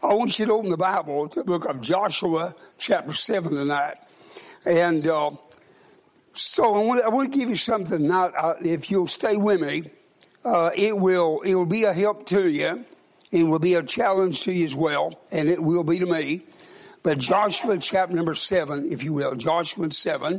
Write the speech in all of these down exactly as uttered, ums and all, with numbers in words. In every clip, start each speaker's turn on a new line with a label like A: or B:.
A: I want you to open the Bible to the book of Joshua, chapter seven tonight. And uh, so I want, I want to give you something tonight. Uh, if you'll stay with me, uh, it will it will be a help to you. It will be a challenge to you as well, and it will be to me. But Joshua chapter number seven, if you will, Joshua seven.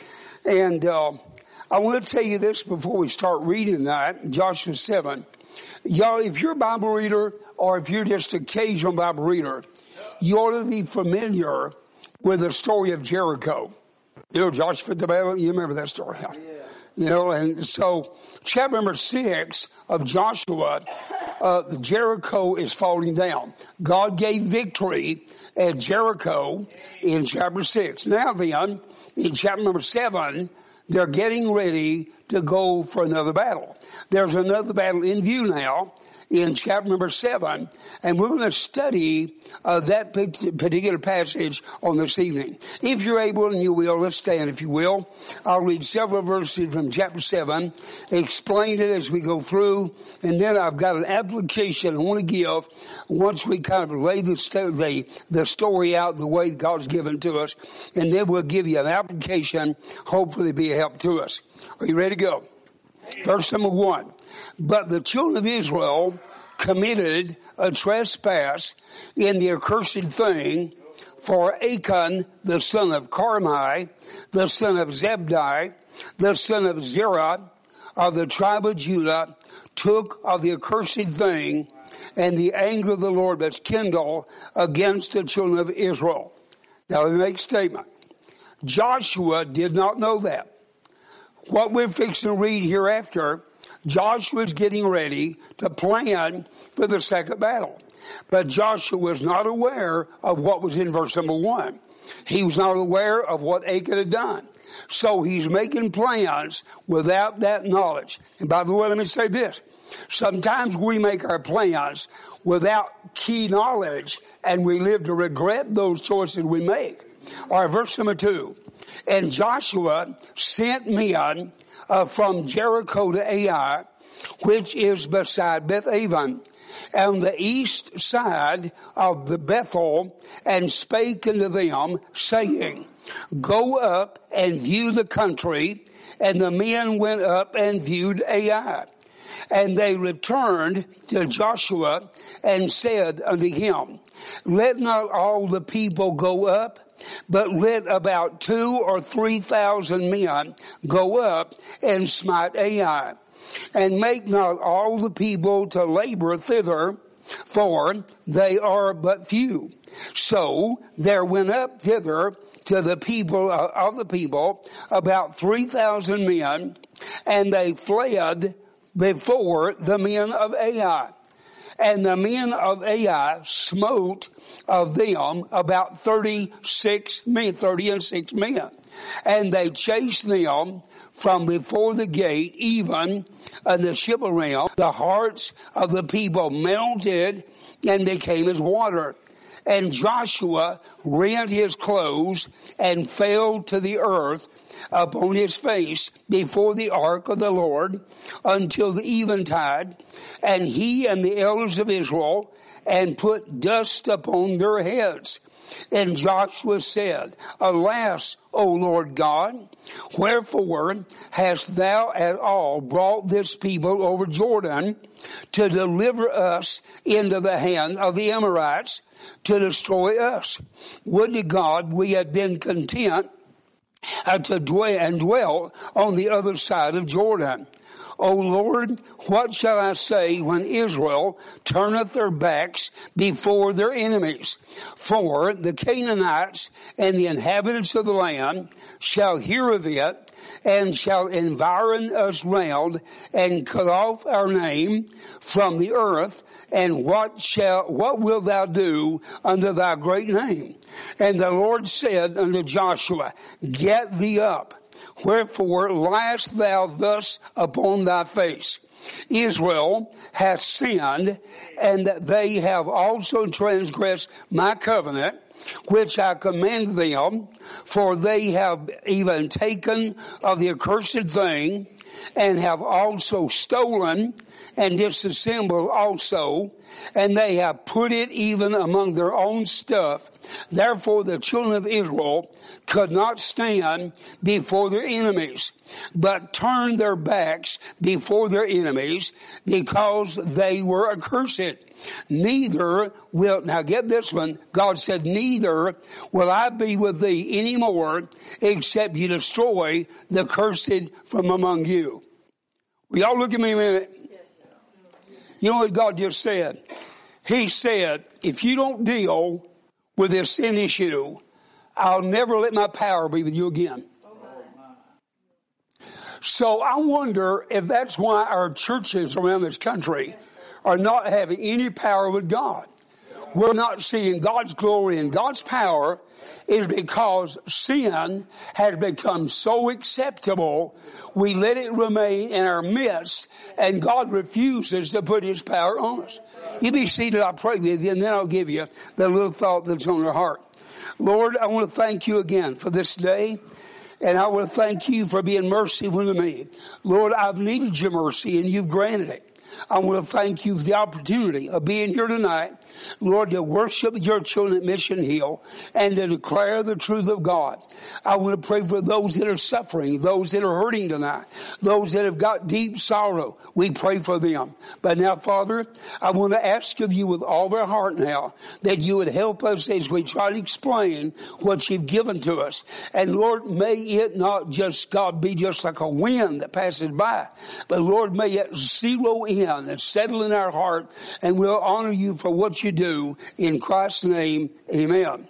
A: And uh, I want to tell you this before we start reading tonight, Joshua seven. Y'all, if you're a Bible reader or if you're just an occasional Bible reader, you ought to be familiar with the story of Jericho. You know, Joshua the battle, you remember that story. Yeah. You know, and so chapter number six of Joshua, uh, the Jericho is falling down. God gave victory at Jericho in chapter six. Now then, in chapter number seven, they're getting ready to go for another battle. There's another battle in view now in chapter number seven, and we're going to study uh, that particular passage on this evening. If you're able and you will, let's stand if you will. I'll read several verses from chapter seven, explain it as we go through, and then I've got an application I want to give once we kind of lay the, st- the, the story out the way God's given to us, and then we'll give you an application, hopefully be a help to us. Are you ready to go? Verse number one. But the children of Israel committed a trespass in the accursed thing, for Achan, the son of Carmi, the son of Zebdi, the son of Zerah, of the tribe of Judah, took of the accursed thing, and the anger of the Lord was kindled against the children of Israel. Now let me make a statement. Joshua did not know that. What we're fixing to read hereafter, Joshua's getting ready to plan for the second battle. But Joshua was not aware of what was in verse number one. He was not aware of what Achan had done. So he's making plans without that knowledge. And by the way, let me say this. Sometimes we make our plans without key knowledge, and we live to regret those choices we make. All right, verse number two. And Joshua sent men uh, from Jericho to Ai, which is beside Beth-aven, on the east side of the Bethel, and spake unto them, saying, Go up and view the country. And the men went up and viewed Ai. And they returned to Joshua and said unto him, Let not all the people go up, but let about two or three thousand men go up and smite Ai. And make not all the people to labor thither, for they are but few. So there went up thither to the people uh, of the people about three thousand men, and they fled before the men of Ai. And the men of Ai smote of them about thirty-six men, thirty and six men. And they chased them from before the gate, even in the Shipparim. The hearts of the people melted and became as water. And Joshua rent his clothes and fell to the earth upon his face before the ark of the Lord until the eventide, and he and the elders of Israel, and put dust upon their heads. And Joshua said, Alas, O Lord God, wherefore hast thou at all brought this people over Jordan to deliver us into the hand of the Amorites to destroy us? Would to God we had been content uh, to dwell and dwell on the other side of Jordan. O Lord, what shall I say when Israel turneth their backs before their enemies? For the Canaanites and the inhabitants of the land shall hear of it, and shall environ us round, and cut off our name from the earth. And what shall, what wilt thou do unto thy great name? And the Lord said unto Joshua, Get thee up. Wherefore liest thou thus upon thy face? Israel hath sinned, and they have also transgressed my covenant, which I command them, for they have even taken of the accursed thing, and have also stolen and disassembled also, and they have put it even among their own stuff. Therefore the children of Israel could not stand before their enemies, but turned their backs before their enemies, because they were accursed. Neither will, now get this one, God said, neither will I be with thee any more, except you destroy the cursed from among you. Will y'all look at me a minute? You know what God just said? He said, if you don't deal with this sin issue, I'll never let my power be with you again. So I wonder if that's why our churches around this country are not having any power with God. We're not seeing God's glory and God's power is because sin has become so acceptable, we let it remain in our midst, and God refuses to put His power on us. You be seated, I'll pray with you, and then I'll give you the little thought that's on your heart. Lord, I want to thank you again for this day, and I want to thank you for being merciful to me. Lord, I've needed your mercy, and you've granted it. I want to thank you for the opportunity of being here tonight, Lord, to worship your children at Mission Hill and to declare the truth of God. I want to pray for those that are suffering, those that are hurting tonight, those that have got deep sorrow. We pray for them. But now, Father, I want to ask of you with all of our heart now that you would help us as we try to explain what you've given to us. And Lord, may it not just, God, be just like a wind that passes by, but Lord, may it zero in and settle in our heart, and we'll honor you for what you do. In Christ's name, amen.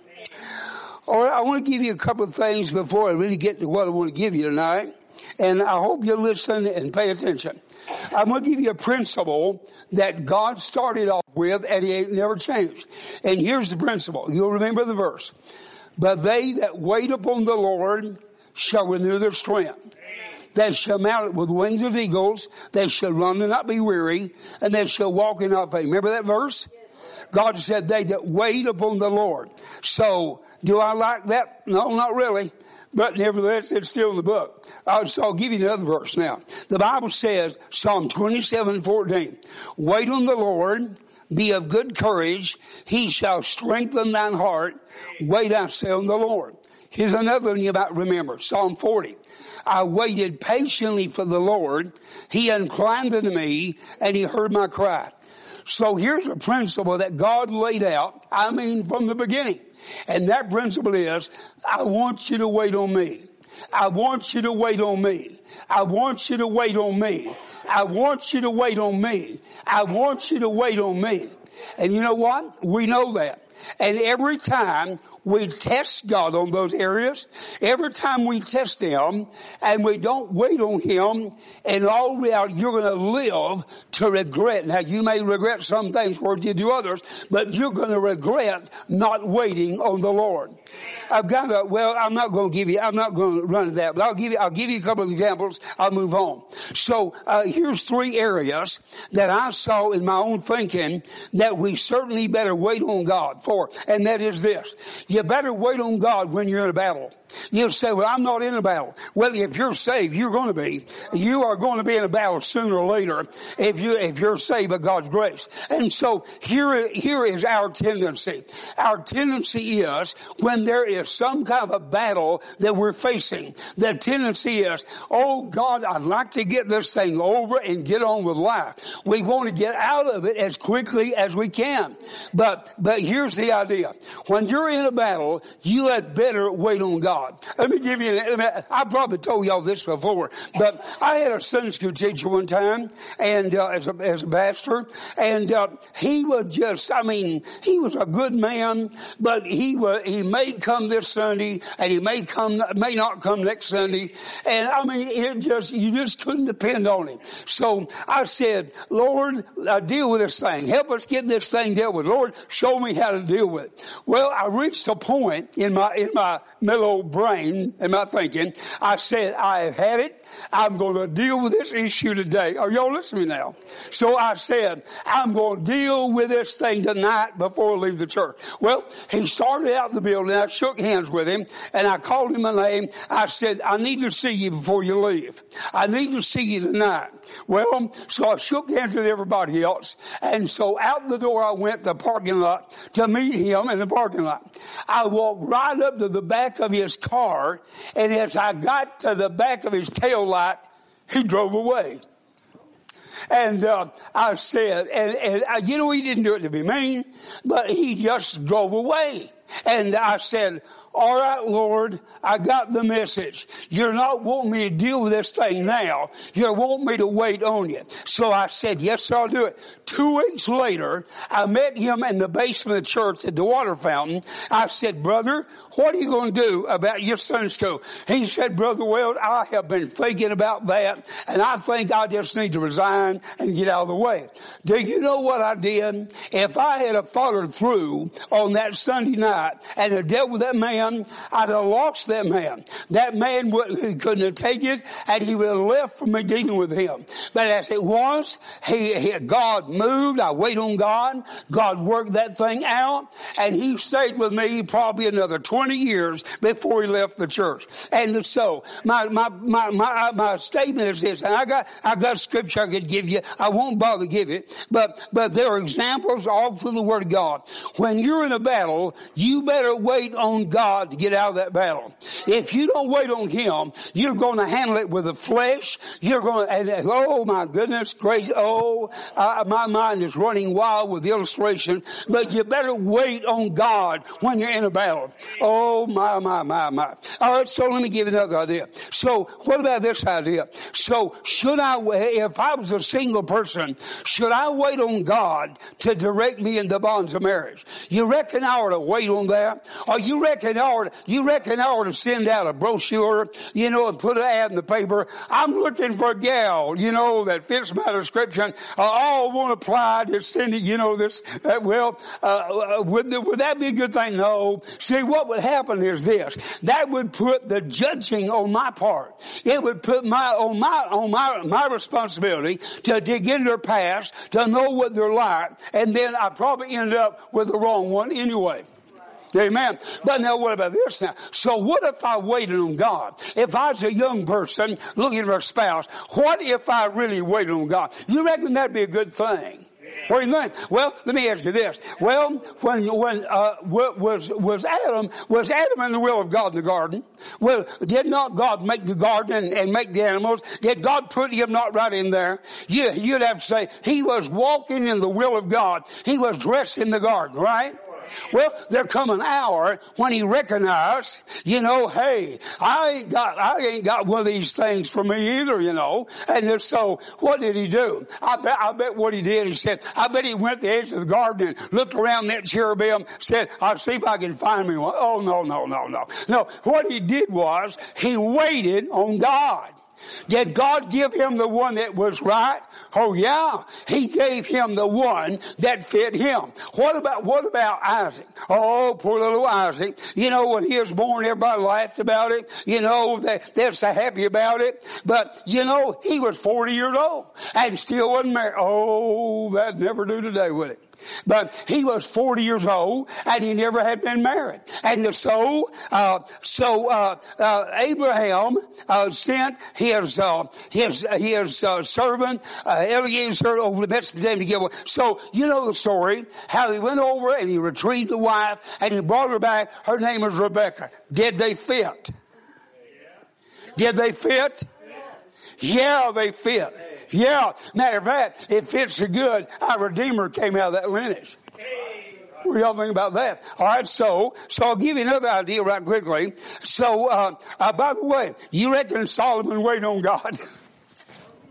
A: All right, I want to give you a couple of things before I really get to what I want to give you tonight, and I hope you'll listen and pay attention. I'm going to give you a principle that God started off with, and He ain't never changed. And here's the principle. You'll remember the verse. But they that wait upon the Lord shall renew their strength. They shall mount with wings of eagles. They shall run and not be weary, and they shall walk and not faint. Remember that verse? God said, they that wait upon the Lord. So, do I like that? No, not really. But nevertheless, it's still in the book. Uh, so I'll give you another verse now. The Bible says, Psalm twenty-seven fourteen, wait on the Lord, be of good courage. He shall strengthen thine heart. Wait, I say, on the Lord. Here's another one you might remember. Psalm forty. I waited patiently for the Lord. He inclined unto me, and He heard my cry. So here's a principle that God laid out, I mean, from the beginning. And that principle is, I want you to wait on me. I want you to wait on me. I want you to wait on me. I want you to wait on me. I want you to wait on me. And you know what? We know that. And every time we test God on those areas, every time we test Him and we don't wait on Him, in all reality, you're going to live to regret. Now, you may regret some things where you do others, but you're going to regret not waiting on the Lord. I've got a, well, I'm not going to give you, I'm not going to run to that, but I'll give you, I'll give you a couple of examples. I'll move on. So, uh, here's three areas that I saw in my own thinking that we certainly better wait on God for. And that is this. You better wait on God when you're in a battle. You'll say, well, I'm not in a battle. Well, if you're saved, you're going to be. You are going to be in a battle sooner or later if you, if you're saved by God's grace. And so here, here is our tendency. Our tendency is when there is some kind of a battle that we're facing, the tendency is, oh God, I'd like to get this thing over and get on with life. We want to get out of it as quickly as we can. But, but here's the idea. When you're in a battle, you had better wait on God. Let me give you, I probably told y'all this before, but I had a Sunday school teacher one time, and uh, as a as a pastor, and uh, he was just, I mean, he was a good man, but he was he may come this Sunday, and he may come may not come next Sunday, and I mean, it just you just couldn't depend on him. So I said, Lord, uh, deal with this thing. Help us get this thing dealt with. Lord, show me how to deal with it. Well, I reached a point in my in my middle brain and my thinking. I said, I have had it. I'm going to deal with this issue today. Are y'all listening now? So I said, I'm going to deal with this thing tonight before I leave the church. Well, he started out the building. I shook hands with him, and I called him a name. I said, I need to see you before you leave. I need to see you tonight. Well, so I shook hands with everybody else, and so out the door I went to the parking lot to meet him in the parking lot. I walked right up to the back of his car, and as I got to the back of his tail light, he drove away. And uh, I said, and, and uh, you know, he didn't do it to be mean, but he just drove away. And I said, all right, Lord, I got the message. You're not wanting me to deal with this thing now. You're wanting me to wait on you. So I said, yes, sir, I'll do it. Two weeks later, I met him in the basement of the church at the water fountain. I said, brother, what are you going to do about your Sunday school? He said, Brother Weld, I have been thinking about that, and I think I just need to resign and get out of the way. Do you know what I did? If I had have followed through on that Sunday night and had dealt with that man, I'd have lost that man. That man would, couldn't have taken it, and he would have left from me dealing with him. But as it was, he, he, God moved. I waited on God. God worked that thing out, and he stayed with me probably another twenty years before he left the church. And so my my my my, my statement is this, and I got I got scripture I could give you. I won't bother to give it, but but there are examples all through the Word of God. When you're in a battle, you better wait on God to get out of that battle. If you don't wait on him, you're going to handle it with the flesh. You're going to, and, oh my goodness gracious, oh, uh, my mind is running wild with the illustration, but you better wait on God when you're in a battle. Oh my, my, my, my. All right, so let me give you another idea. So what about this idea? So should I, if I was a single person, should I wait on God to direct me in the bonds of marriage? You reckon I ought to wait on that? Or you reckon I ought to, you reckon I ought to send out a brochure, you know, and put an ad in the paper? I'm looking for a gal, you know, that fits my description. Uh, all want to apply to send it, you know, this, uh, well, uh, uh, would, the, would that be a good thing? No. See, what would happen is this. That would put the judging on my part. It would put my, on my, on my, my responsibility to dig into their past, to know what they're like, and then I probably end up with the wrong one anyway. Amen. But now what about this now? So what if I waited on God? If I was a young person looking for a spouse, what if I really waited on God? You reckon that'd be a good thing? What do you think? Well, let me ask you this. Well, when, when, uh, was, was Adam, was Adam in the will of God in the garden? Well, did not God make the garden and, and make the animals? Did God put him not right in there? You, you'd have to say he was walking in the will of God. He was dressed in the garden, right? Well, there come an hour when he recognized, you know, hey, I ain't got, I ain't got one of these things for me either, you know. And so, what did he do? I bet, I bet what he did, he said, I bet he went to the edge of the garden and looked around that cherubim, said, I'll see if I can find me one. Oh, no, no, no, no. No, what he did was, he waited on God. Did God give him the one that was right? Oh yeah. He gave him the one that fit him. What about, what about Isaac? Oh, poor little Isaac. You know, when he was born, everybody laughed about it. You know, they, they're so happy about it. But, you know, he was forty years old and still wasn't married. Oh, that'd never do today, would it? But he was forty years old and he never had been married. And so, uh, so, uh, uh, Abraham, uh, sent his, uh, his, his, uh, servant, uh, Eliezer over to Mesopotamia to give away. So, you know the story, how he went over and he retrieved the wife and he brought her back. Her name was Rebecca. Did they fit? Did they fit? Yeah, they fit. Yeah, matter of fact, it fits so good, our Redeemer came out of that lineage. What do y'all think about that? All right, so, so I'll give you another idea right quickly. So, uh, uh by the way, you reckon Solomon waited on God?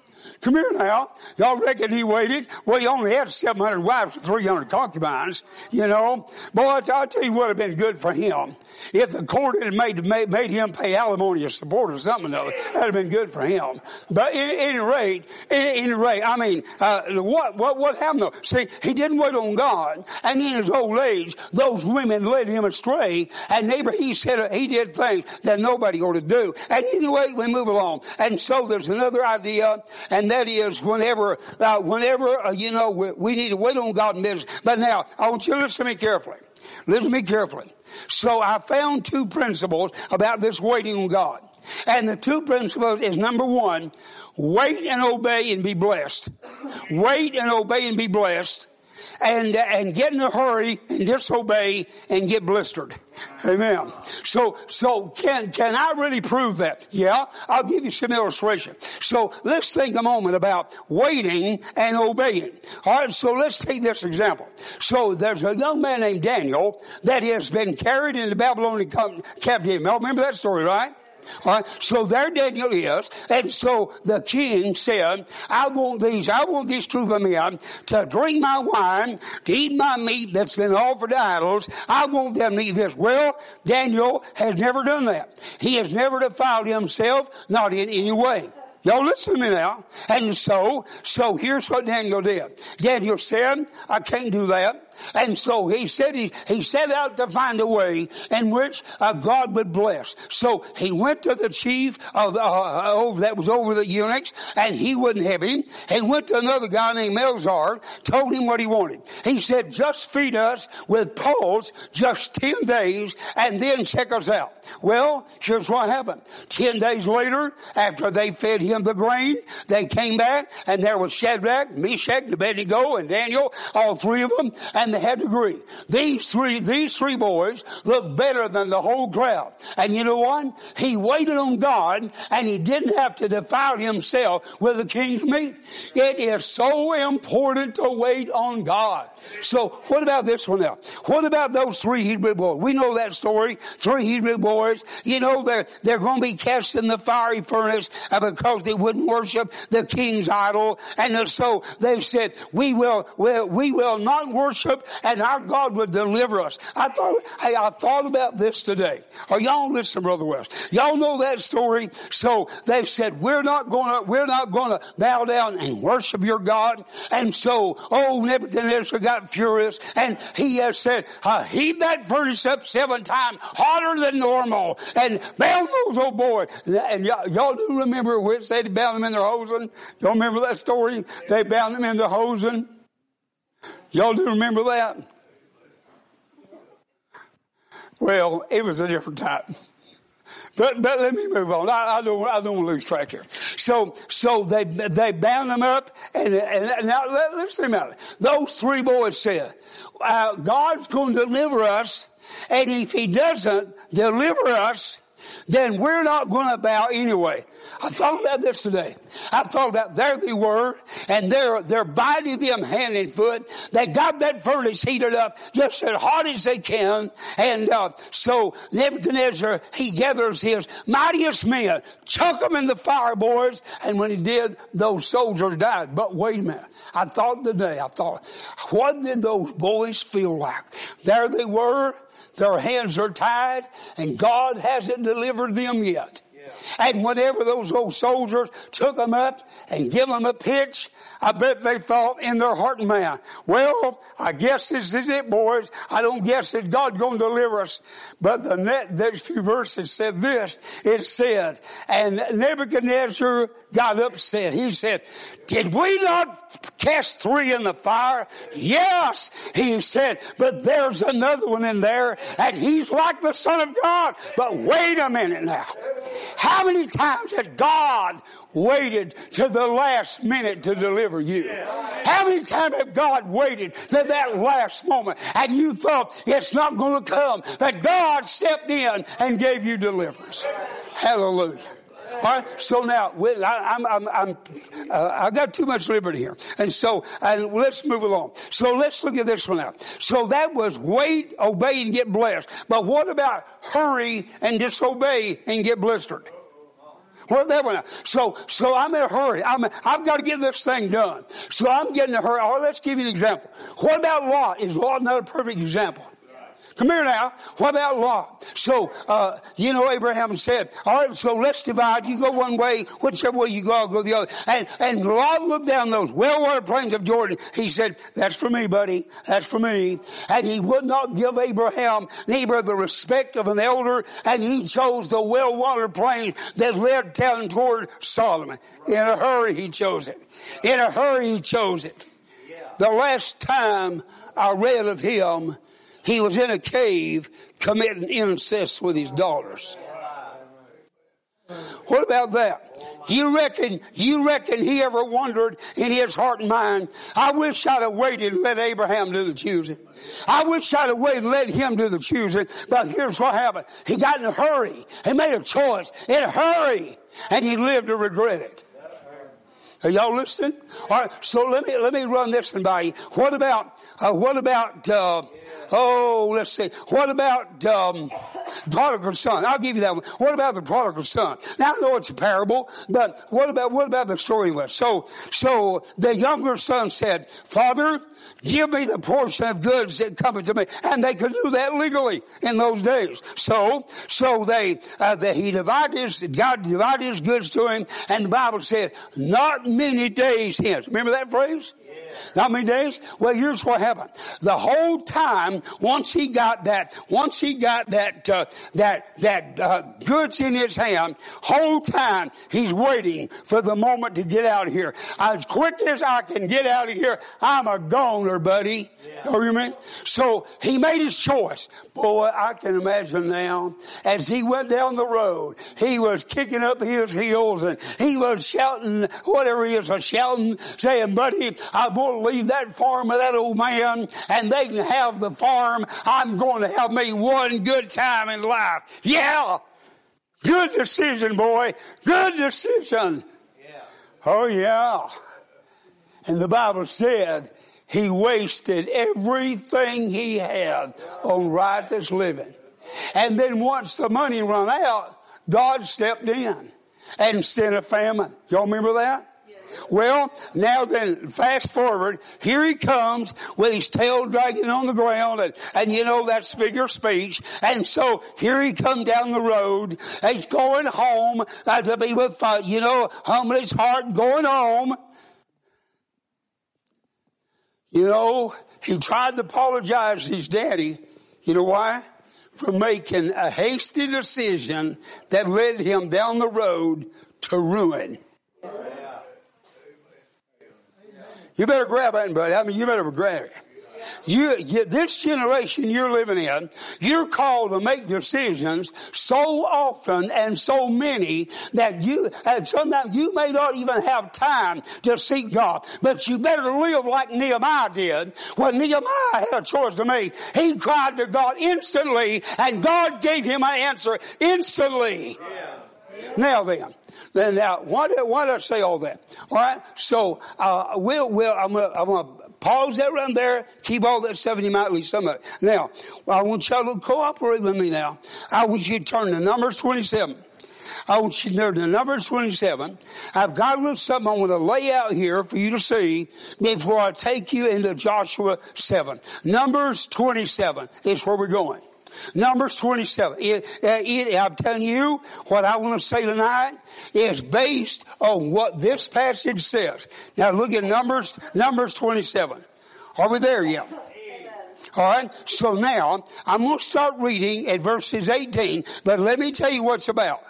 A: Come here now. Y'all reckon he waited? Well, he only had seven hundred wives and three hundred concubines, you know. Boy, I'll tell you what would have been good for him. If the court had made, made, made him pay alimony or support or something or other, that would have been good for him. But at any rate, at any rate, I mean, uh, what, what, what happened though? See, he didn't wait on God, and in his old age, those women led him astray, and neighbor, he said, he did things that nobody ought to do. And anyway, we move along. And so there's another idea, and that is whenever, uh, whenever, uh, you know, we, we need to wait on God in business. But now, I want you to listen to me carefully. Listen to me carefully. So I found two principles about this waiting on God. And the two principles is number one, wait and obey and be blessed. Wait and obey and be blessed. And, and get in a hurry and disobey and get blistered. Amen. So, so can, can I really prove that? Yeah, I'll give you some illustration. So let's think a moment about waiting and obeying. All right, so let's take this example. So there's a young man named Daniel that has been carried into Babylonian captivity. Y'all remember that story, right? All right, so there Daniel is, and so the king said, I want these, I want these troop of men to drink my wine, to eat my meat that's been offered to idols. I want them to eat this. Well, Daniel has never done that. He has never defiled himself, not in any way. Y'all listen to me now. And so, so here's what Daniel did. Daniel said, I can't do that. And so he said he, he set out to find a way in which uh, God would bless. So he went to the chief of uh, over, that was over the eunuchs, and he wouldn't have him. He went to another guy named Melzar, told him what he wanted. He said, just feed us with pulse just ten days and then check us out. Well, here's what happened. Ten days later, after they fed him the grain, they came back, and there was Shadrach, Meshach, Abednego, and Daniel, all three of them. And they had to agree. These three, these three boys look better than the whole crowd. And you know what? He waited on God, and he didn't have to defile himself with the king's meat. It is so important to wait on God. So what about this one now? What about those three Hebrew boys? We know that story. Three Hebrew boys. You know, they're, they're going to be cast in the fiery furnace because they wouldn't worship the king's idol. And so they said, we will, we, we will not worship, and our God would deliver us. I thought, hey, I thought about this today. Are y'all listening, Brother West? Y'all know that story. So they said, we're not going to, we're not going to bow down and worship your God. And so, oh, Nebuchadnezzar got furious, and he has said, uh, heat that furnace up seven times hotter than normal, and bound those old boys. And y'all, y'all do remember where it said he bound them in their hosen? Y'all remember that story? They bound them in their hosen. Y'all do remember that? Well, it was a different time. But, but let me move on. I, I don't, I don't want to lose track here. So, so they, they bound them up, and, and now let, let's think about it. Those three boys said, uh, God's going to deliver us, and if he doesn't deliver us, then we're not going to bow anyway. I thought about this today. I thought about there they were, and they're, they're biting them hand and foot. They got that furnace heated up just as hot as they can. And uh, so Nebuchadnezzar, he gathers his mightiest men, chuck them in the fire, boys. And when he did, those soldiers died. But wait a minute. I thought today, I thought, what did those boys feel like? There they were. Their hands are tied, and God hasn't delivered them yet. Yeah. And whenever those old soldiers took them up and give them a pitch, I bet they thought in their heart and mind, well, I guess this is it, boys. I don't guess that God's going to deliver us. But the next few verses said this. It said, and Nebuchadnezzar got upset. He said, did we not cast three in the fire? Yes, he said, but there's another one in there, and he's like the Son of God. But wait a minute now. How many times has God waited to the last minute to deliver you? How many times have God waited to that last moment, and you thought it's not going to come, that God stepped in and gave you deliverance? Hallelujah. All right. So now, I, I'm, I'm, I'm, uh, I got too much liberty here, and so and let's move along. So let's look at this one out. So that was wait, obey, and get blessed. But what about hurry and disobey and get blistered? What that one? So, so I'm in a hurry. I'm, I've got to get this thing done. So I'm getting in a hurry. Or let's give you an example. What about Lot? Is Lot not a perfect example? Come here now. What about Lot? So, uh, you know, Abraham said, all right, so let's divide. You go one way, whichever way you go, I'll go the other. And, and Lot looked down those well-watered plains of Jordan. He said, that's for me, buddy. That's for me. And he would not give Abraham neither the respect of an elder, and he chose the well-watered plains that led down toward Solomon. In a hurry, he chose it. In a hurry, he chose it. The last time I read of him, he was in a cave committing incest with his daughters. What about that? You reckon, you reckon he ever wondered in his heart and mind, I wish I'd have waited and let Abraham do the choosing. I wish I'd have waited and let him do the choosing. But here's what happened. He got in a hurry. He made a choice in a hurry. And he lived to regret it. Are y'all listening? All right, so let me let me run this one by you. What about uh, what about uh, oh let's see. What about um, prodigal son? I'll give you that one. What about the prodigal son? Now I know it's a parable, but what about what about the story was? So so the younger son said, "Father, give me the portion of goods that come to me," and they could do that legally in those days. So so they uh, they, he divided his God divided his goods to him, and the Bible said, "Not many days hence." Remember that phrase? Yeah. Not many days? Well, here's what happened. The whole time, once he got that, once he got that, uh, that, that, uh, goods in his hand, whole time he's waiting for the moment to get out of here. As quick as I can get out of here, I'm a goner, buddy. Yeah. You hear me? So he made his choice. Boy, I can imagine now, as he went down the road, he was kicking up his heels and he was shouting, whatever he is, a shouting, saying, "Buddy, I'm going to leave that farm with that old man and they can have the farm. I'm going to have me one good time in life." Yeah. Good decision, boy. Good decision. Yeah. Oh, yeah. And the Bible said he wasted everything he had on riotous living. And then once the money ran out, God stepped in and sent a famine. Y'all remember that? Well, now then, fast forward, here he comes with his tail dragging on the ground, and, and you know, that's figure of speech. And so, here he come down the road, he's going home, uh, to be with, uh, you know, humbling his heart, going home. You know, he tried to apologize to his daddy. You know why? For making a hasty decision that led him down the road to ruin. You better grab that, buddy. I mean, you better grab it. You, you, this generation you're living in, you're called to make decisions so often and so many that you, and sometimes you may not even have time to seek God. But you better live like Nehemiah did. When Nehemiah had a choice to make, he cried to God instantly, and God gave him an answer instantly. Yeah. Now then. Then now, why did, why did I say all that? All right. So, uh, we'll, we'll, I'm gonna, I'm gonna pause that right there. Keep all that stuff in your mind, at least some of it. Now, I want y'all to cooperate with me now. I want you to turn to Numbers twenty-seven. I want you to turn to Numbers twenty-seven. I've got a little something I want to lay out here for you to see before I take you into Joshua seven. Numbers twenty-seven is where we're going. Numbers twenty-seven. It, it, I'm telling you, what I want to say tonight is based on what this passage says. Now look at Numbers, Numbers twenty-seven. Are we there yet? All right. So now I'm going to start reading at verses eighteen, but let me tell you what it's about.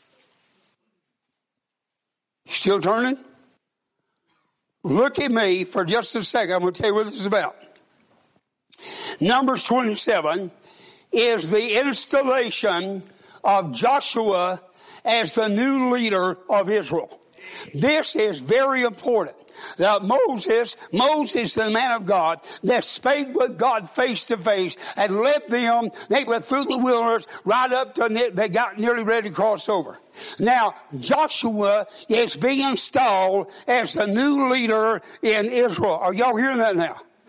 A: Still turning? Look at me for just a second. I'm going to tell you what this is about. Numbers twenty-seven is the installation of Joshua as the new leader of Israel. This is very important. Now Moses, Moses, the man of God, that spake with God face to face and led them, they went through the wilderness right up to, they got nearly ready to cross over. Now Joshua is being installed as the new leader in Israel. Are y'all hearing that now?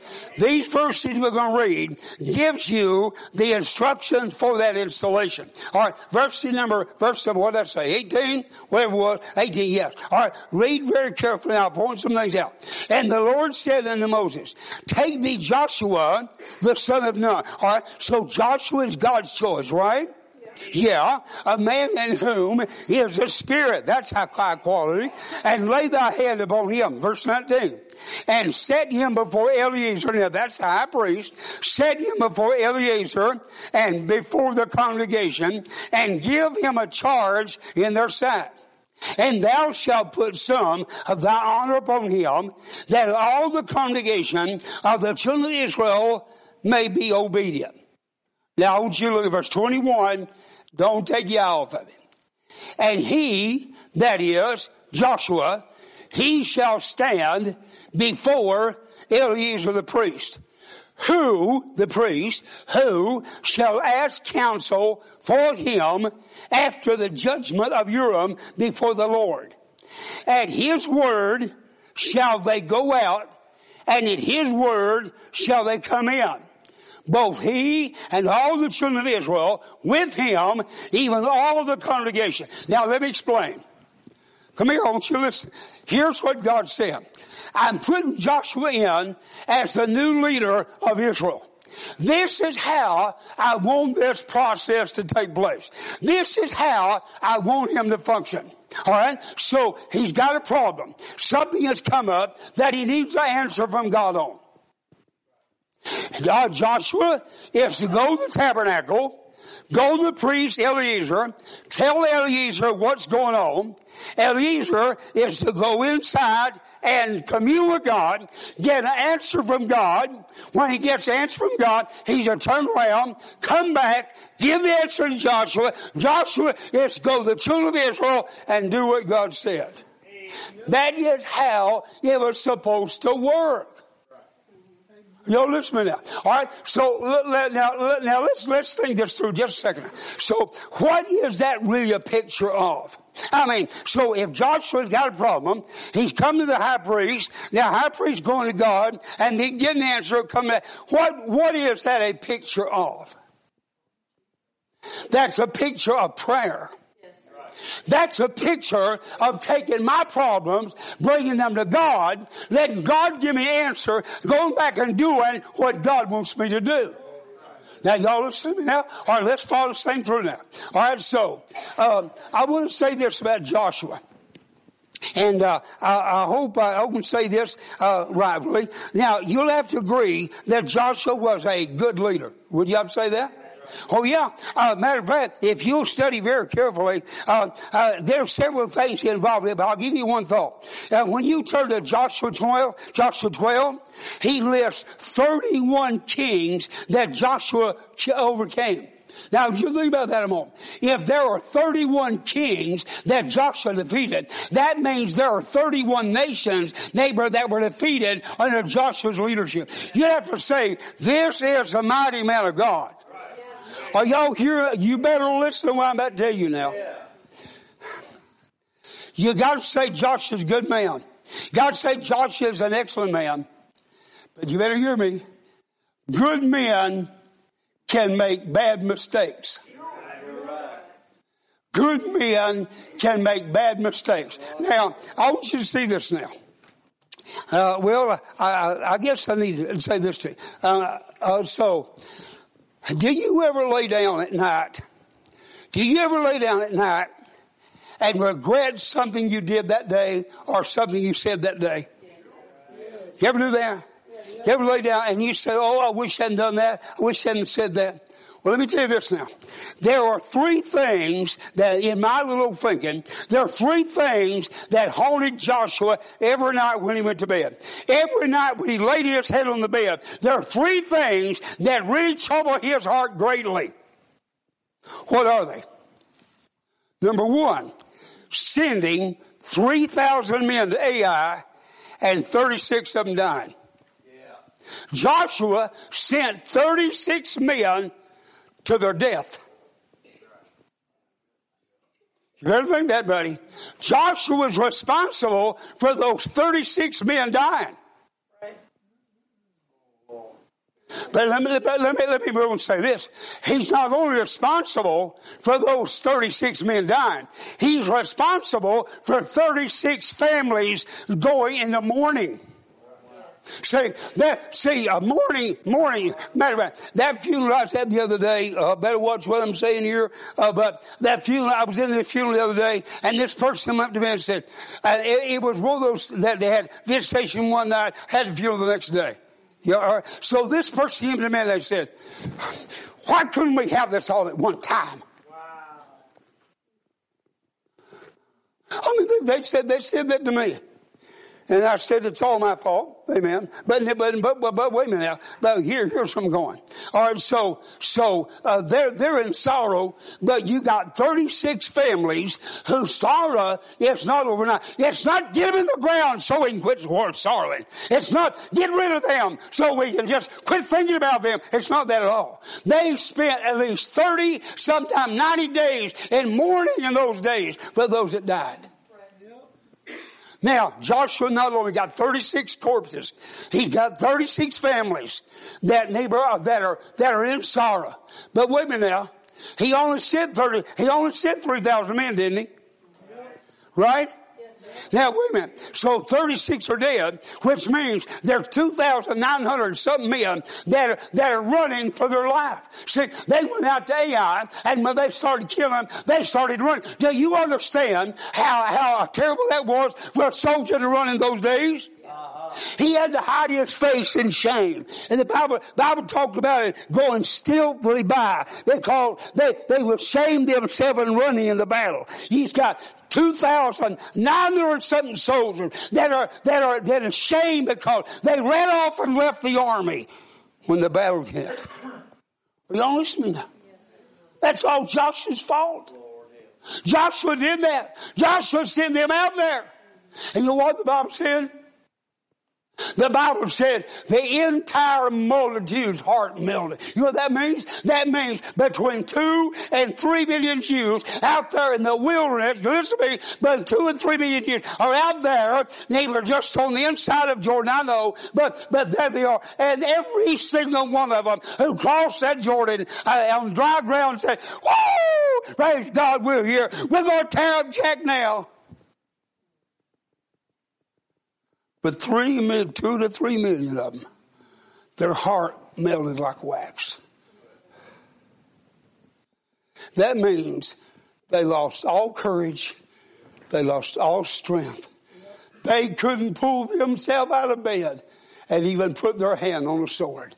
A: These verses we're going to read gives you the instructions for that installation. All right, verse number, verse number, what did I say, eighteen? Whatever it was, eighteen, yes. All right, read very carefully. I'll point some things out. And the Lord said unto Moses, take thee Joshua, the son of Nun. All right, so Joshua is God's choice, right? Yeah, a man in whom is a spirit. That's high quality. And lay thy hand upon him. Verse nineteen. And set him before Eleazar. Now that's the high priest. Set him before Eleazar and before the congregation, and give him a charge in their sight. And thou shalt put some of thy honor upon him, that all the congregation of the children of Israel may be obedient. Now I want you to look at verse twenty-one. Don't take your eye off of it. And he, that is Joshua, he shall stand before Eleazar the priest, who, the priest, who shall ask counsel for him after the judgment of Urim before the Lord. At his word shall they go out, and at his word shall they come in. Both he and all the children of Israel with him, even all of the congregation. Now let me explain. Come here, I want you to listen. Here's what God said. I'm putting Joshua in as the new leader of Israel. This is how I want this process to take place. This is how I want him to function. All right? So he's got a problem. Something has come up that he needs an answer from God on. God, Joshua is to go to the tabernacle, go to the priest Eleazar, tell Eleazar what's going on. Eleazar is to go inside and commune with God, get an answer from God. When he gets an answer from God, he's to turn around, come back, give the answer to Joshua. Joshua is to go to the children of Israel and do what God said. That is how it was supposed to work. Yo, listen to me now. All right. So let, now, let, now let's let's think this through just a second. So, what is that really a picture of? I mean, so if Joshua's got a problem, he's come to the high priest. Now, high priest going to God, and he get an answer. Come back. What what is that a picture of? That's a picture of prayer. That's a picture of taking my problems, bringing them to God, letting God give me an answer, going back and doing what God wants me to do. Now, y'all listen to me now? All right, let's follow this thing through now. All right, so um, I want to say this about Joshua. And uh, I, I hope I, I can say this uh, rightly. Now, you'll have to agree that Joshua was a good leader. Would you have to say that? Oh, yeah. Uh, matter of fact, if you'll study very carefully, uh, uh, there are several things involved in it, but I'll give you one thought. Uh, when you turn to Joshua twelve, Joshua twelve, he lists thirty-one kings that Joshua overcame. Now, you think about that a moment. If there are thirty-one kings that Joshua defeated, that means there are thirty-one nations, neighbor, that were defeated under Joshua's leadership. You'd have to say, this is a mighty man of God. Are y'all here? You better listen to what I'm about to tell you now. You got to say Joshua's a good man. You got to say Joshua's an excellent man. But you better hear me. Good men can make bad mistakes. Good men can make bad mistakes. Now, I want you to see this now. Uh, well, I, I guess I need to say this to you. Uh, uh, so... Do you ever lay down at night? Do you ever lay down at night and regret something you did that day or something you said that day? You ever do that? You ever lay down and you say, oh, I wish I hadn't done that. I wish I hadn't said that. Well, let me tell you this now. There are three things that, in my little thinking, there are three things that haunted Joshua every night when he went to bed. Every night when he laid his head on the bed, there are three things that really trouble his heart greatly. What are they? Number one, sending three thousand men to Ai and thirty-six of them dying. Yeah. Joshua sent thirty-six men to their death. You better think that, buddy. Joshua was responsible for those thirty-six men dying. But let me, let me, let me move and say this. He's not only responsible for those thirty-six men dying. He's responsible for thirty-six families going in the morning. See, that, see, a morning, morning, matter of fact, that funeral I was at the other day, uh, better watch what I'm saying here, uh, but that funeral, I was in the funeral the other day, and this person came up to me and said, uh, it, it was one of those that they had visitation one night, had the funeral the next day. Yeah, all right. So this person came to me and they said, why couldn't we have this all at one time? Wow. I mean, they, they said, they said that to me. And I said, it's all my fault. Amen. But, but, but, but, but wait a minute now. But here, here's where I'm going. All right. So, so, uh, they're, they're in sorrow, but you got thirty-six families whose sorrow is not overnight. It's not get them in the ground so we can quit sorrowing. It's not get rid of them so we can just quit thinking about them. It's not that at all. They spent at least thirty, sometimes ninety days in mourning in those days for those that died. Now, Joshua not only got thirty-six corpses, he's got thirty-six families that neighbor that are that are in sorrow. But wait a minute now, he only sent thirty. He only sent three thousand men, didn't he? Right? Now, wait a minute. So thirty-six are dead, which means there's two thousand nine hundred something men that are, that are running for their life. See, they went out to Ai, and when they started killing, they started running. Do you understand how, how terrible that was for a soldier to run in those days? He had to hide his face in shame. And the Bible, Bible talked about it going stealthily by. They called, they, they were shamed themselves in running in the battle. He's got two thousand nine hundred something soldiers that are, that are, that are ashamed because they ran off and left the army when the battle came. Are y'all listening now? That's all Joshua's fault. Joshua did that. Joshua sent them out there. And you know what the Bible said? The Bible said the entire multitude's heart melted. You know what that means? That means between two and three million Jews out there in the wilderness, listen to me, but two and three million Jews are out there. They were just on the inside of Jordan, I know, but, but there they are. And every single one of them who crossed that Jordan uh, on dry ground said, woo! Praise God, we're here. We're going to tear up Jack now. But three, two to three million of them, their heart melted like wax. That means they lost all courage. They lost all strength. They couldn't pull themselves out of bed and even put their hand on a sword.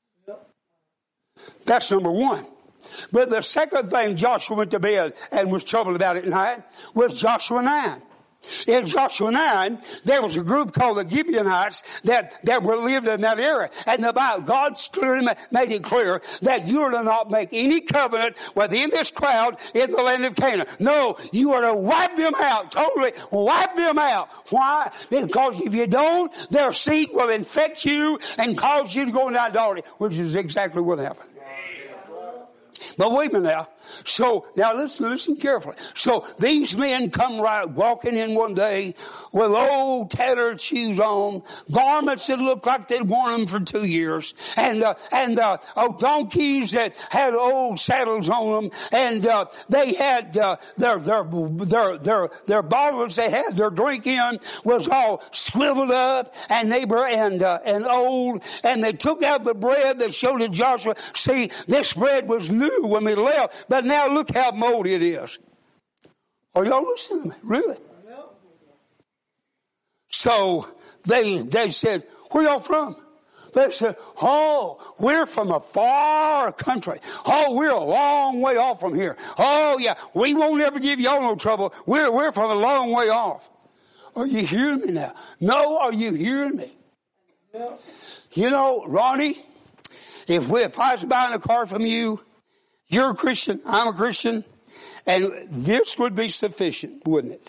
A: That's number one. But the second thing Joshua went to bed and was troubled about at night was Joshua nine. In Joshua nine, there was a group called the Gibeonites that, that were lived in that area. And the Bible, God clearly made it clear that you are to not make any covenant within this crowd in the land of Canaan. No, you are to wipe them out, totally wipe them out. Why? Because if you don't, their seed will infect you and cause you to go into idolatry, which is exactly what happened. But wait a minute now. So, now listen, listen carefully. So, these men come right, walking in one day with old tattered shoes on, garments that looked like they'd worn them for two years, and, uh, and, uh, oh, donkeys that had old saddles on them, and, uh, they had, uh, their, their, their, their, their bottles they had their drink in was all swiveled up, and they were, and, uh, and old, and they took out the bread that showed to Joshua, see, this bread was new when we left, but now look how moldy it is. Are y'all listening to me? Really? So they they said, where y'all from? They said, oh, we're from a far country. Oh, we're a long way off from here. Oh, yeah, we won't ever give y'all no trouble. We're, we're from a long way off. Are you hearing me now? No, are you hearing me? No. You know, Ronnie, if, we, if I was buying a car from you, you're a Christian, I'm a Christian, and this would be sufficient, wouldn't it?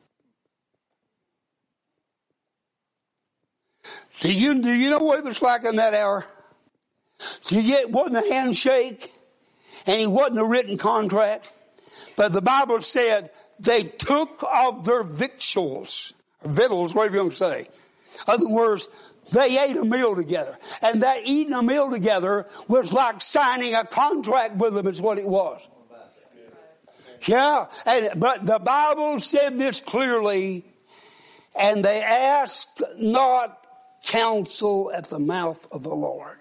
A: Do you, do you know what it was like in that hour? Do you, it wasn't a handshake, and it wasn't a written contract, but the Bible said they took of their victuals, victuals, whatever you want to say. In other words, they ate a meal together. And that eating a meal together was like signing a contract with them is what it was. Yeah, and, but the Bible said this clearly, and they asked not counsel at the mouth of the Lord.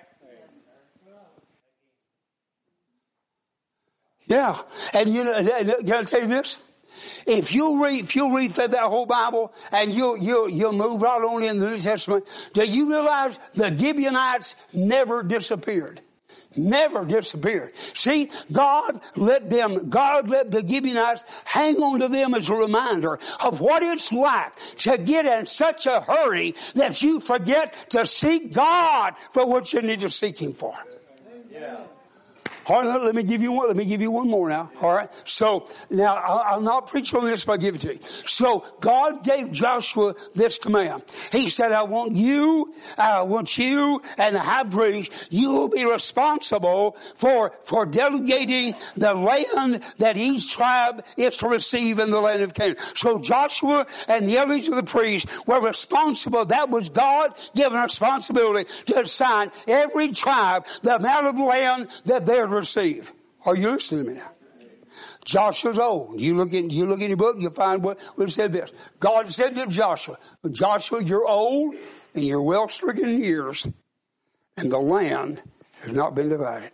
A: Yeah, and you know, can I tell you this? If you read, if you read through that whole Bible, and you you you move right on in the New Testament, do you realize the Gibeonites never disappeared? Never disappeared. See, God let them, God let the Gibeonites hang on to them as a reminder of what it's like to get in such a hurry that you forget to seek God for what you need to seek Him for. Yeah. All right, let me give you one. Let me give you one more now. All right. So now I'll not preach on this, but I'll give it to you. So God gave Joshua this command. He said, "I want you, I want you, and the high priest. You will be responsible for for delegating the land that each tribe is to receive in the land of Canaan." So Joshua and the elders of the priests were responsible. That was God given responsibility to assign every tribe the amount of land that they're receive. Are you listening to me now? Joshua's old. You look in, you look in your book, you'll find what, what it said this. God said to Joshua, "Joshua, you're old and you're well stricken in years, and the land has not been divided."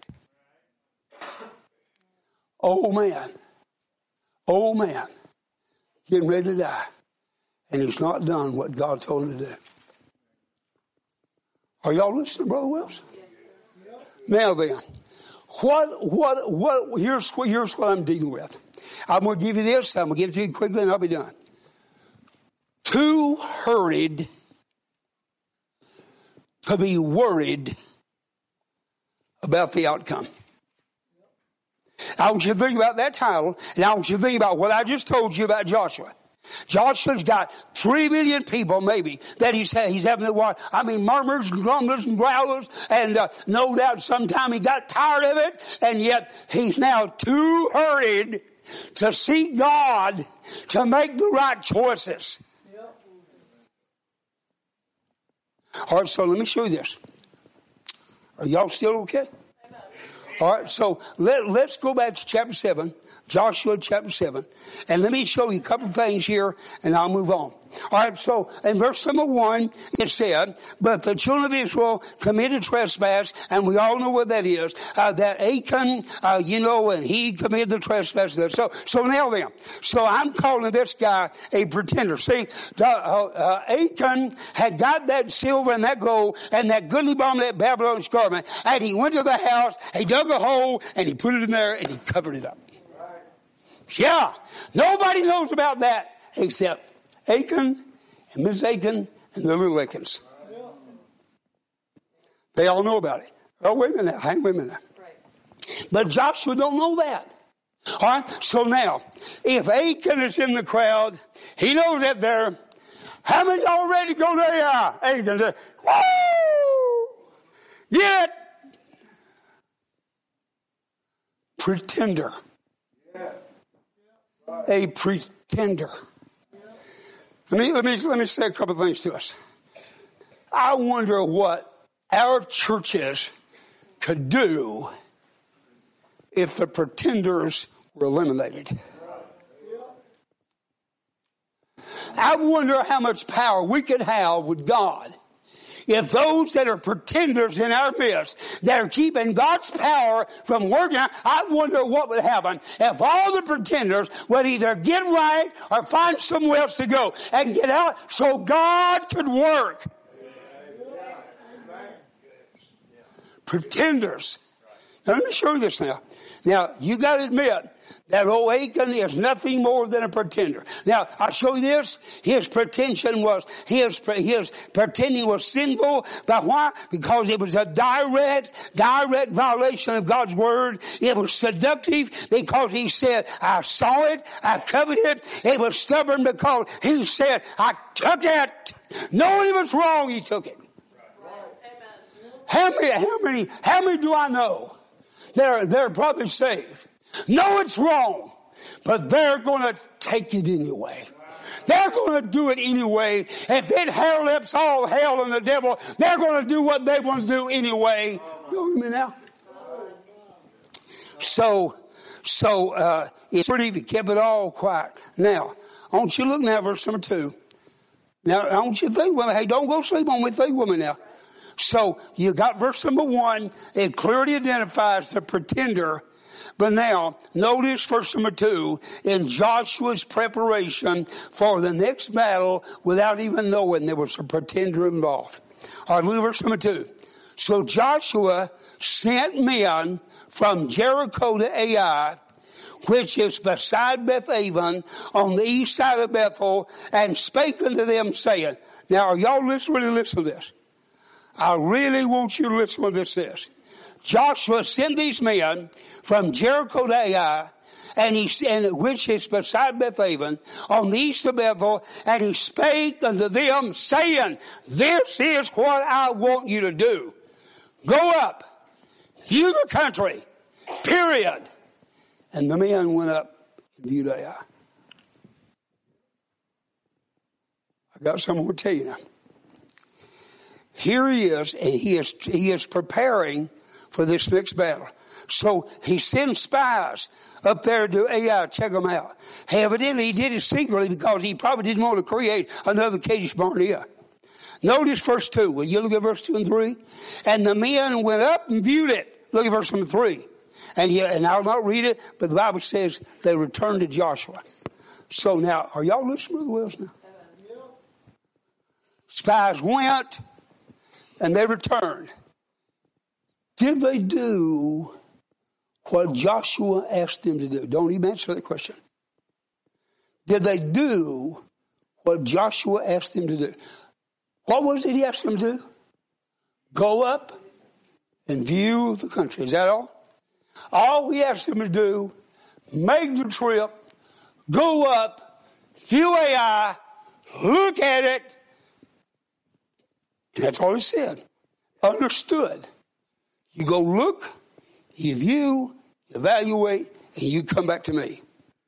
A: Old man, old man, getting ready to die, and he's not done what God told him to do. Are y'all listening, Brother Wilson? Now then. What, what, what, here's, here's what I'm dealing with. I'm going to give you this. I'm going to give it to you quickly and I'll be done. Too hurried to be worried about the outcome. I want you to think about that title, and I want you to think about what I just told you about Joshua. Joshua's got three million people, maybe, that he's he's having to watch. I mean, murmurs and grumblers and growlers, and uh, no doubt sometime he got tired of it, and yet he's now too hurried to seek God to make the right choices. Yep. All right, so let me show you this. Are y'all still okay? Amen. All right, so let, let's go back to chapter seven. Joshua chapter seven. And let me show you a couple of things here and I'll move on. All right, so in verse number one, it said, "But the children of Israel committed trespass," and we all know what that is, uh, that Achan, uh, you know, and he committed the trespass. So, so now then, so I'm calling this guy a pretender. See, the, uh, uh, Achan had got that silver and that gold and that goodly bomb, that Babylonish garment, and he went to the house, he dug a hole, and he put it in there, and he covered it up. Yeah, nobody knows about that except Achan and Miss Achan and the little Achans. They all know about it. Oh, wait a minute, hang a minute. But Joshua don't know that. All right, so now, if Achan is in the crowd, he knows that there. How many are ready to go there? Achan said, "Woo! Get it!" Pretender. A pretender. Let me, let me, let me say a couple of things to us. I wonder what our churches could do if the pretenders were eliminated. I wonder how much power we could have with God if those that are pretenders in our midst, that are keeping God's power from working out. I wonder what would happen if all the pretenders would either get right or find somewhere else to go and get out so God could work. Pretenders. Now let me show you this now. Now, you got to admit that old Achan is nothing more than a pretender. Now, I'll show you this. His pretension was, his, his pretending was sinful. But why? Because it was a direct, direct violation of God's word. It was seductive because he said, "I saw it, I covered it." It was stubborn because he said, "I took it." Knowing it was wrong, he took it. How many, how many, how many do I know? They're, they're probably saved. No, it's wrong, but they're going to take it anyway. They're going to do it anyway. If it hell ups all hell and the devil, they're going to do what they want to do anyway. You hear me now? So, so, uh, it's pretty if you kept it all quiet. Now, I want you to look now at verse number two. Now, I want you to think with me. Hey, don't go sleep on me. Think with me now. So, you got verse number one. It clearly identifies the pretender. But now, notice verse number two, in Joshua's preparation for the next battle, without even knowing there was a pretender involved. All right, look at verse number two. So Joshua sent men from Jericho to Ai, which is beside Beth-aven, on the east side of Bethel, and spake unto them, saying, now, are y'all listen, really listen to this? I really want you to listen to this says. Joshua sent these men from Jericho to Ai, and he and which is beside Beth-aven, on the east of Bethel, and he spake unto them, saying, this is what I want you to do. Go up, view the country, period. And the men went up and viewed Ai. I got something to tell you now. Here he is, and he is he is preparing for this next battle. So he sends spies up there to Ai, check them out. Evidently he did it secretly because he probably didn't want to create another Kadesh Barnea. Notice verse two. Will you look at verse two and three? And the men went up and viewed it. Look at verse number three. And, he, and I'll not read it, but the Bible says they returned to Joshua. So now, are y'all listening to the Wells now? Spies went and they returned. Did they do what Joshua asked them to do? Don't even answer that question. Did they do what Joshua asked them to do? What was it he asked them to do? Go up and view the country. Is that all? All he asked them to do, make the trip, go up, view Ai, look at it. And that's all he said. Understood. You go look, you view, you evaluate, and you come back to me.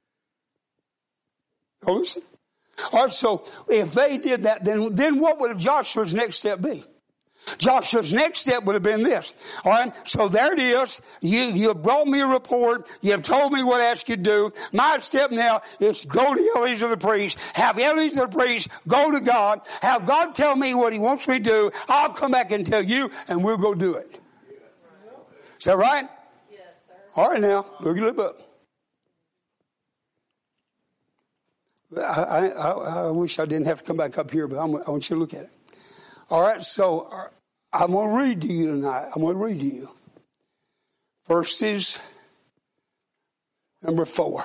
A: Go listen. All right, so if they did that, then, then what would Joshua's next step be? Joshua's next step would have been this. All right, so there it is. You, you brought me a report. You have told me what I asked you to do. My step now is go to Eleazar the priest. Have Eleazar the priest go to God. Have God tell me what he wants me to do. I'll come back and tell you, and we'll go do it. Is that right?
B: Yes, sir.
A: All right, now, look at the book. I, I, I wish I didn't have to come back up here, but I'm, I want you to look at it. All right, so I'm going to read to you tonight. I'm going to read to you. Verses number four.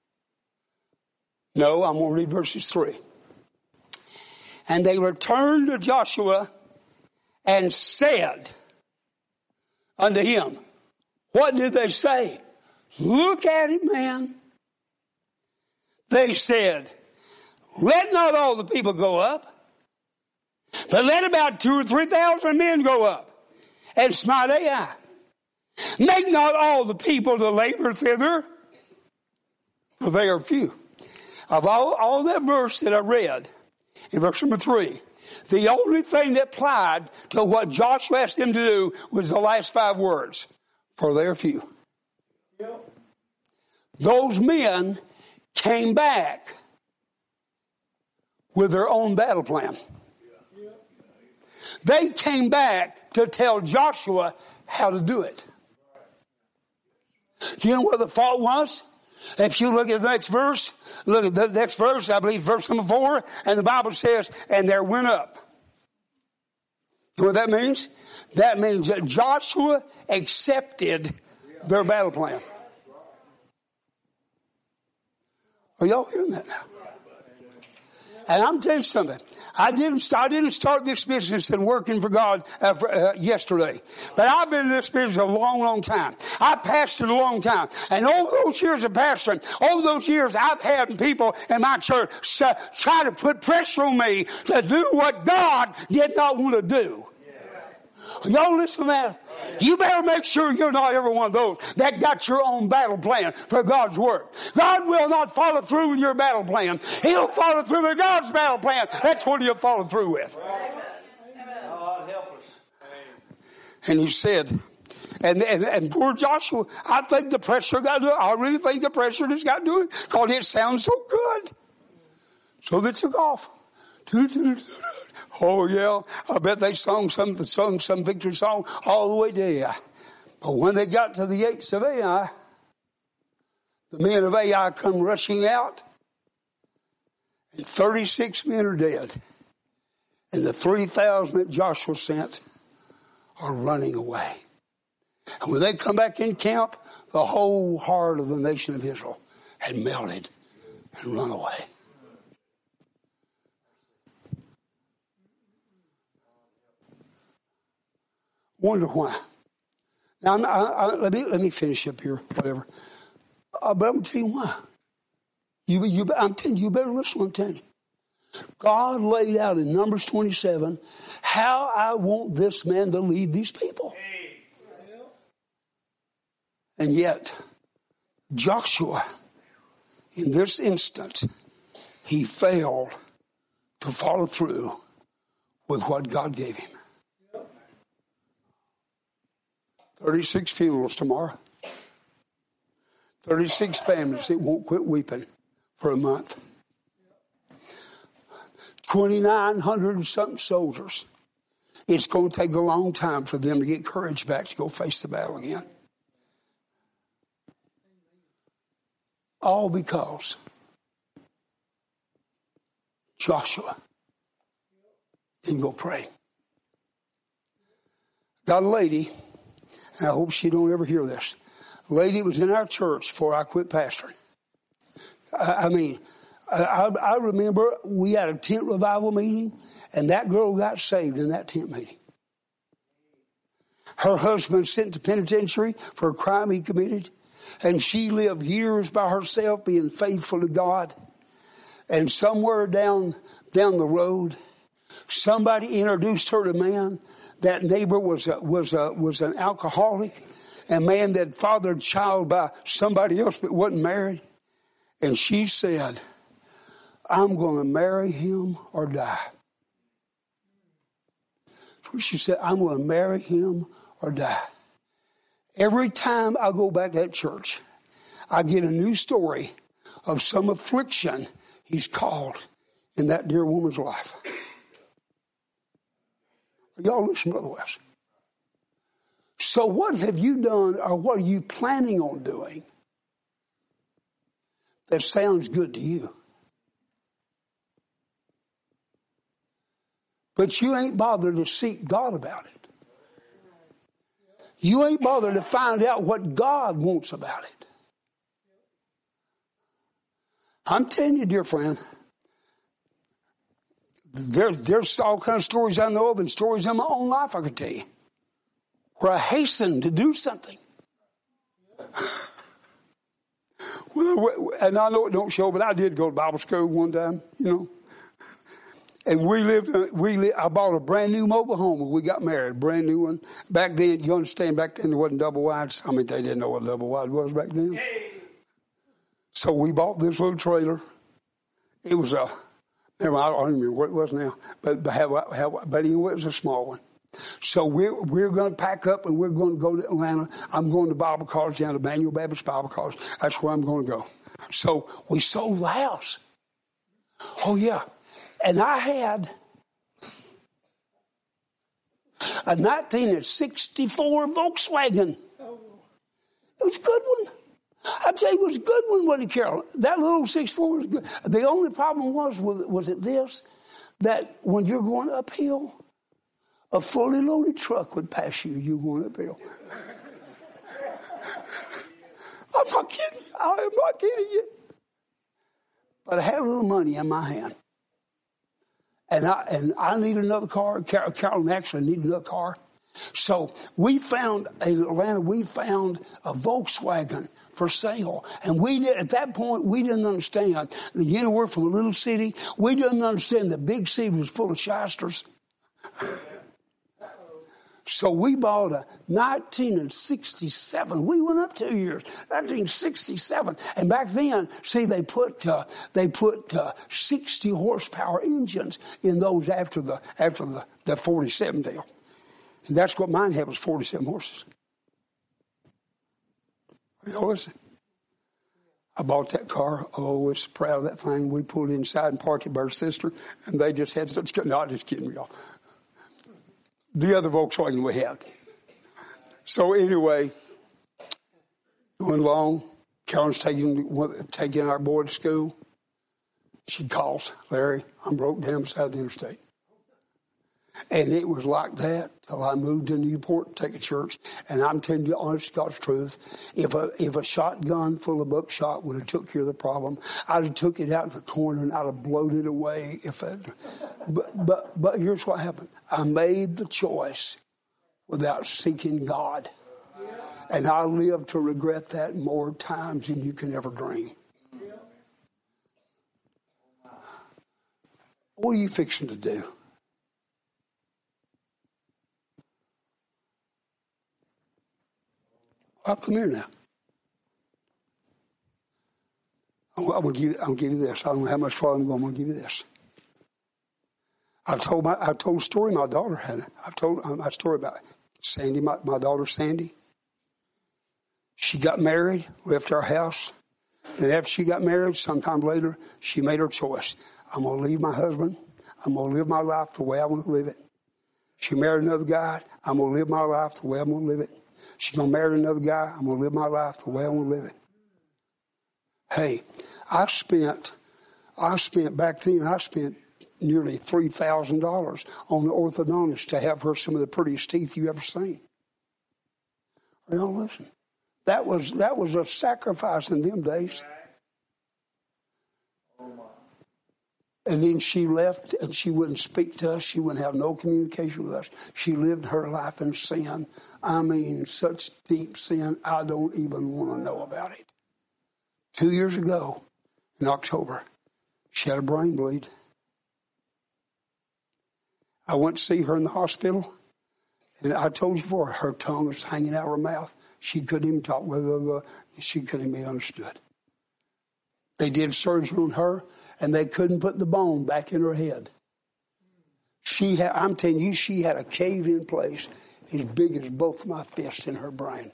A: No, I'm going to read verses three. And they returned to Joshua and said unto him, what did they say? Look at him, man. They said, let not all the people go up, but let about two or three thousand men go up and smite Ai. Make not all the people to labor thither, for they are few. Of all, all that verse that I read, in verse number three, the only thing that applied to what Joshua asked them to do was the last five words, for they are few. Yep. Those men came back with their own battle plan. They came back to tell Joshua how to do it. Do you know what the fault was? If you look at the next verse, look at the next verse, I believe verse number four, and the Bible says, and there went up. You know what that means? That means that Joshua accepted their battle plan. Are y'all hearing that now? And I'm telling you something. I didn't, I didn't start this business and working for God uh, for, uh, yesterday. But I've been in this business a long, long time. I pastored a long time. And all those years of pastoring, all those years I've had people in my church uh, try to put pressure on me to do what God did not want to do. Y'all listen to that? You better make sure you're not every one of those that got your own battle plan for God's work. God will not follow through with your battle plan. He'll follow through with God's battle plan. That's what he'll follow through with.
B: God help us.
A: And he said, and, and, and poor Joshua, I think the pressure got to do it. I really think the pressure just got to do it because it sounds so good. So they took off. Oh, yeah. I bet they sung some, sung some victory song all the way to Ai. But when they got to the gates of Ai, the men of Ai come rushing out, and thirty-six men are dead. And the three thousand that Joshua sent are running away. And when they come back in camp, the whole heart of the nation of Israel had melted and run away. Wonder why. Now, I, I, let me let me finish up here, whatever. Uh, but I'm going to tell you why. You, you, I'm telling you, you better listen what I'm telling you. God laid out in Numbers twenty-seven how I want this man to lead these people. And yet, Joshua, in this instance, he failed to follow through with what God gave him. thirty-six funerals tomorrow. thirty-six families that won't quit weeping for a month. twenty-nine hundred and something soldiers. It's going to take a long time for them to get courage back to go face the battle again. All because Joshua didn't go pray. Got a lady, and I hope she don't ever hear this. A lady was in our church before I quit pastoring. I, I mean, I, I remember we had a tent revival meeting, and that girl got saved in that tent meeting. Her husband sent to penitentiary for a crime he committed, and she lived years by herself being faithful to God. And somewhere down down the road, somebody introduced her to a man. That neighbor was a, was a, was an alcoholic, a man that fathered a child by somebody else but wasn't married. And she said, I'm going to marry him or die. So she said, I'm going to marry him or die. Every time I go back to that church, I get a new story of some affliction he's caused in that dear woman's life. Y'all listen, Brother West. So what have you done, or what are you planning on doing that sounds good to you? But you ain't bothered to seek God about it. You ain't bothered to find out what God wants about it. I'm telling you, dear friend, there's, there's all kinds of stories I know of and stories in my own life I could tell you where I hastened to do something. Well, and I know it don't show, but I did go to Bible school one time, you know. And we lived, we lived, I bought a brand new mobile home when we got married, brand new one. Back then, you understand, back then there wasn't double wides. I mean, they didn't know what double wide was back then. So we bought this little trailer. It was a, never, I don't remember what it was now, but, but, have, have, but anyway, it was a small one. So we're, we're going to pack up and we're going to go to Atlanta. I'm going to Bible college down to Emmanuel Baptist Bible College. That's where I'm going to go. So we sold the house. Oh, yeah. And I had a nineteen sixty-four Volkswagen. It was a good one. I'd say it was a good one, wasn't it, Carol? That little sixty-four was good. The only problem was, was, was it this, that when you're going uphill, a fully loaded truck would pass you. You going uphill. I'm not kidding. I am not kidding you. But I had a little money in my hand. And I, and I needed another car. Carol, Carolyn actually needed another car. So we found, in Atlanta, we found a Volkswagen for sale. And we did, at that point, we didn't understand. You know, we're from a little city. We didn't understand the big city was full of shysters. So we bought a nineteen sixty-seven. We went up two years, nineteen sixty-seven. And back then, see, they put uh, they put uh, sixty horsepower engines in those after the after the, the forty-seven deal. And that's what mine had, was forty-seven horses. Y'all listen. I bought that car. Oh, was so proud of that thing. We pulled inside and parked it by her sister, and they just had such good. No, just kidding, y'all. The other Volkswagen we had. So anyway, going along, Carolyn's taking taking our boy to school. She calls, Larry, I'm broke down beside the interstate. And it was like that till I moved to Newport to take a church. And I'm telling you, honest God's truth, if a if a shotgun full of buckshot would have took care of the problem, I'd have took it out to the corner and I'd have blown it away. If it, but but but here's what happened: I made the choice without seeking God, and I live to regret that more times than you can ever dream. What are you fixing to do? Oh, come here now. I'm going to give, I'm give you this. I don't know how much farther I'm going. I'm going to give you this. I told my, I told a story my daughter had. I've told my story about Sandy, my, my daughter Sandy. She got married, left our house, and after she got married, sometime later, she made her choice. I'm going to leave my husband. I'm going to live my life the way I want to live it. She married another guy. I'm going to live my life the way I want to live it. She's going to marry another guy. I'm going to live my life the way I want to live it. Hey, I spent, I spent back then, I spent nearly three thousand dollars on the orthodontist to have her some of the prettiest teeth you ever seen. Well, listen, that was, that was a sacrifice in them days. And then she left and she wouldn't speak to us. She wouldn't have no communication with us. She lived her life in sin. I mean, such deep sin, I don't even want to know about it. Two years ago, in October, she had a brain bleed. I went to see her in the hospital, and I told you before, her tongue was hanging out of her mouth. She couldn't even talk. Blah, blah, blah. She couldn't even be understood. They did surgery on her, and they couldn't put the bone back in her head. She had, I'm telling you, she had a cave-in place as big as both my fists in her brain.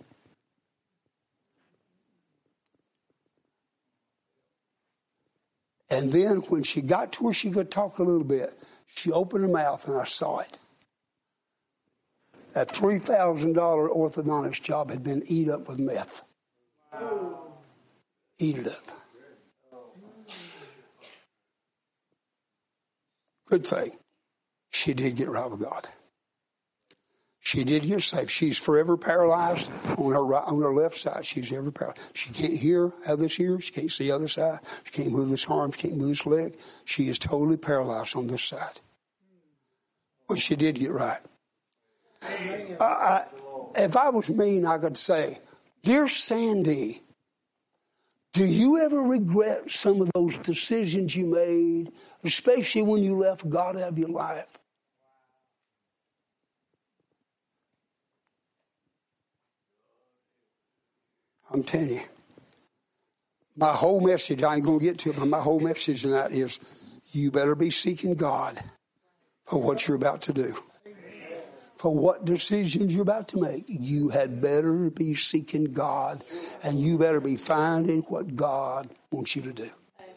A: And then when she got to where she could talk a little bit, she opened her mouth and I saw it. That three thousand dollars orthodontist job had been eat up with meth. Eat it up. Good thing. She did get right with God. She did get saved. She's forever paralyzed on her right, on her left side. She's ever paralyzed. She can't hear out of this ear. She can't see the other side. She can't move this arm. She can't move this leg. She is totally paralyzed on this side. But she did get right. I, I, if I was mean, I could say, "Dear Sandy, do you ever regret some of those decisions you made, especially when you left God out of your life?" I'm telling you, my whole message, I ain't going to get to it, but my whole message tonight is, you better be seeking God for what you're about to do. For what decisions you're about to make, you had better be seeking God, and you better be finding what God wants you to do.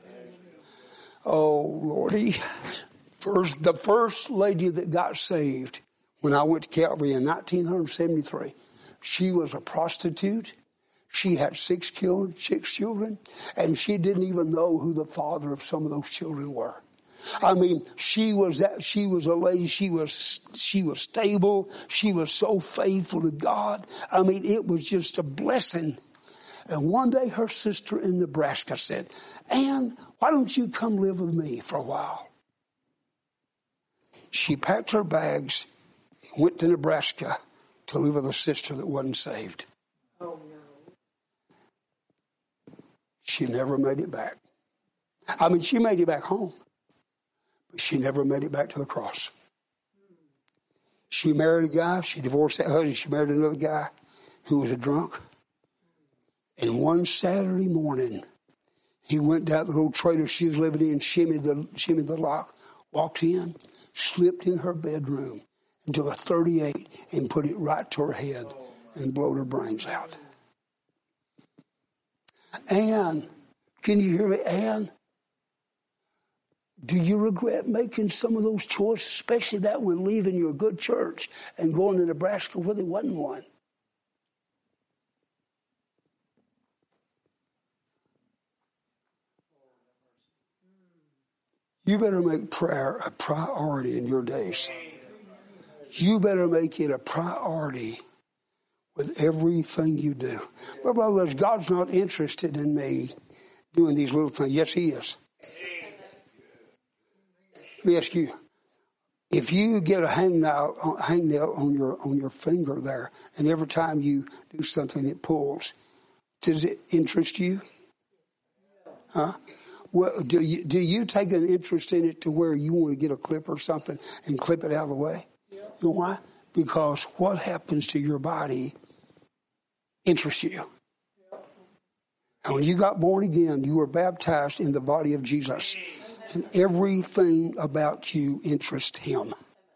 A: Oh, Lordy. First, the first lady that got saved when I went to Calvary in nineteen seventy-three, she was a prostitute. She had six children, six children, and she didn't even know who the father of some of those children were. I mean, she was that, she was a lady. She was she was stable. She was so faithful to God. I mean, it was just a blessing. And one day, her sister in Nebraska said, "Ann, why don't you come live with me for a while?" She packed her bags and went to Nebraska to live with a sister that wasn't saved. Oh, no. She never made it back. I mean, she made it back home, but she never made it back to the cross. She She married a guy. She divorced that husband. She married another guy who was a drunk. And one Saturday morning, he went down to the little trailer she was living in, shimmied the, shimmied the lock, walked in, slipped in her bedroom, and took a thirty-eight and put it right to her head and blowed her brains out. Ann, can you hear me, Ann? Do you regret making some of those choices, especially that one, leaving your good church and going to Nebraska where there wasn't one? You better make prayer a priority in your days. You better make it a priority with everything you do. But brothers, God's not interested in me doing these little things. Yes, He is. Let me ask you, if you get a hangnail, hangnail on your on your finger there, and every time you do something it pulls, does it interest you? Huh? Well, do you do you take an interest in it to where you want to get a clip or something and clip it out of the way? You know why? Because what happens to your body interests you. And when you got born again, you were baptized in the body of Jesus. And everything about you interests Him.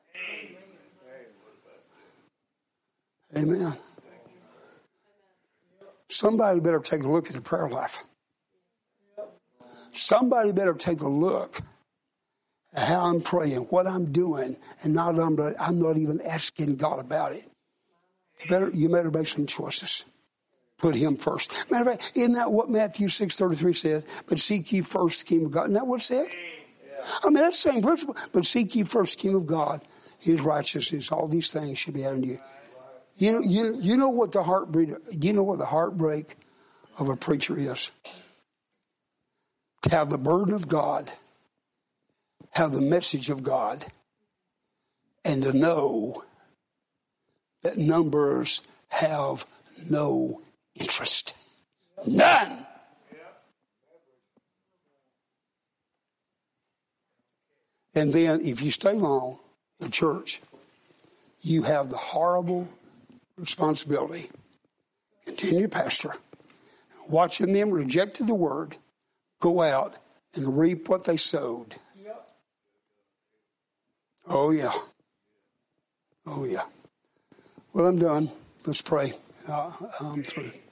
A: Amen. Somebody better take a look at the prayer life. Somebody better take a look at how I'm praying, what I'm doing, and not I'm not, I'm not even asking God about it. You better, you better make some choices. Put Him first. Matter of fact, isn't that what Matthew six thirty-three said? But seek ye first the kingdom of God. Isn't that what it said? I mean, that's the same principle. But seek ye first the kingdom of God, His righteousness. All these things should be added to you. You know, you, you know what the heartbreak, you know what the heartbreak of a preacher is? To have the burden of God, have the message of God, and to know that numbers have no interest. None. And then if you stay long in church, you have the horrible responsibility, continue pastor, watching them rejected the word, go out and reap what they sowed. Oh, yeah. Oh, yeah. Well, I'm done. Let's pray. Uh, I'm through.